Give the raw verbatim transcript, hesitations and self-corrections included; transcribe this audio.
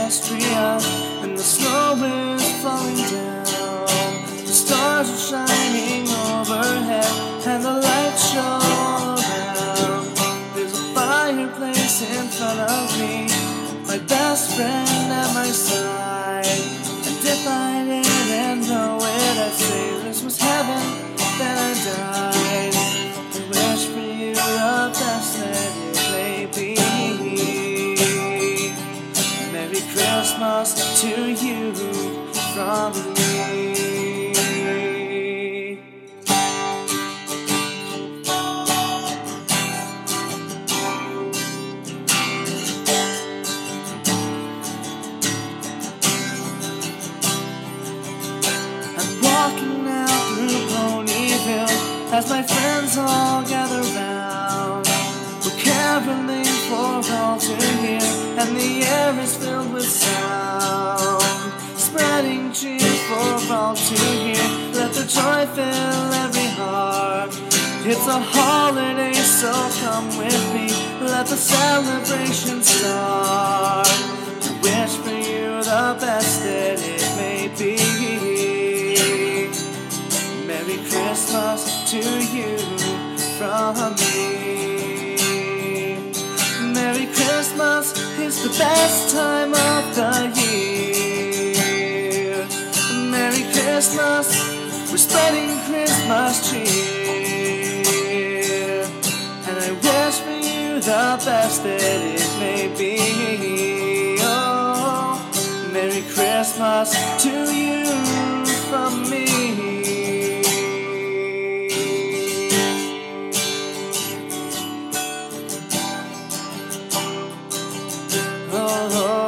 Christmas tree up, and the snow is falling down. The stars are shining overhead, and the lights show all around. There's a fireplace in front of me, my best friend at my side. And if I didn't know it, I'd say this was heaven, then I died. I wish for you the best that it may be. Merry Christmas to you from me. Walking out through Ponyville as my friends all gather round. We're caroling for all to hear, and the air is filled with sound. Spreading cheers for all to hear, let the joy fill every heart. It's a holiday, so come with me, let the celebration start. I wish for you the best that it may be. Merry Christmas to you from me. Merry Christmas is the best time of the year. Merry Christmas, we're spreading Christmas cheer. And I wish for you the best that it may be. Oh, Merry Christmas to you from me. Oh,